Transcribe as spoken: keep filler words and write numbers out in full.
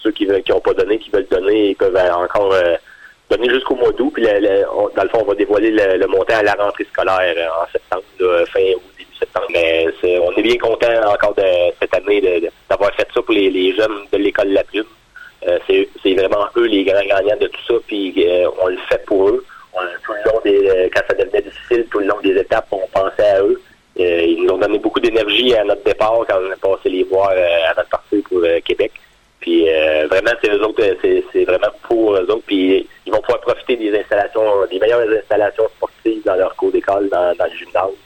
ceux qui veulent, qui n'ont pas donné, qui veulent donner, ils peuvent encore euh, donner jusqu'au mois d'août. Puis le, le, on, dans le fond, on va dévoiler le, le montant à la rentrée scolaire euh, en septembre, là, fin août, début septembre. Mais c'est, on est bien content encore de cette année de, de, d'avoir fait ça pour les, les jeunes de l'école La Plume. Euh, c'est, c'est vraiment eux les grands gagnants de tout ça, puis euh, on le fait pour eux. On, tout le long des, quand ça devenait difficile, tout le long des étapes, on pensait à eux. Euh, ils nous ont donné beaucoup d'énergie à notre départ quand on a passé les voir euh, à notre partie pour euh, Québec. Puis euh, vraiment, c'est eux autres, c'est, c'est vraiment pour eux autres. Puis ils vont pouvoir profiter des installations, des meilleures installations sportives dans leur cours d'école, dans, dans le gymnase.